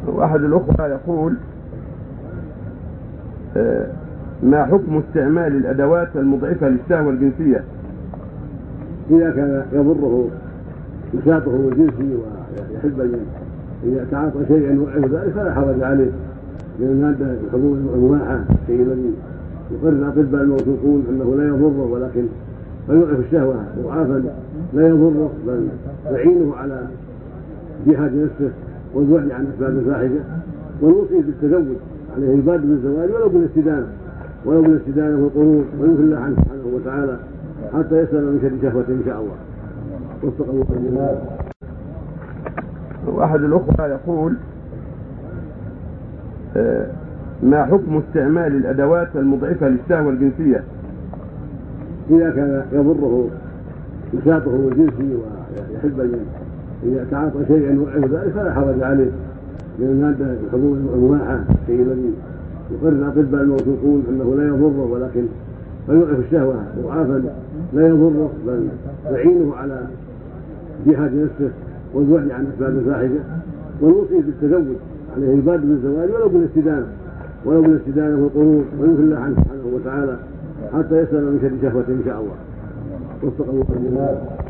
وأحد الأخوة يقول: ما حكم استعمال الأدوات المضعفة للشهوة الجنسية؟ إذا كان يضره نشاطه الجنسي ويحب أن يتعاطى شيئا يوقف ذلك فلا حرج عليه، لأن المادة الحبوب المباحة الشيء الذي يقرر الأطباء الموثوقون أنه لا يضره، ولكن فيضعف الشهوة مضاعفا لا يضره بل يعينه على جهاد نفسه والبعد عن أسباب الفاحشة، ونوصيه بالتزوج عليه البادئ بالزواج ولو بالاستدانة والقنوط وينفي الله عنه سبحانه وتعالى حتى يسلم من شر شهوته إن شاء الله. وفق الله جميعا. وأحد الأخوة يقول: ما حكم استعمال الأدوات المضعفة للشهوة الجنسية؟ إذا كان يضره نشاطه الجنسي ويحب أن يتعاطى شيئا يوقف ذلك فلا حرج عليه، لأن المادة الحبوب المباحة الشيء الذي يقرر الأطباء الموثوقون أنه لا يضره، ولكن فيضعف الشهوة مضاعفا لا يضره بل يعينه على جهاد نفسه والبعد عن أسباب الفاحشة، ونوصيه بالتزوج عليه البادئ بالزواج ولو بالاستدانة والقنوط وينفي الله عنه سبحانه وتعالى حتى يسلم من شر شهوته إن شاء الله. وفق الله جميعا.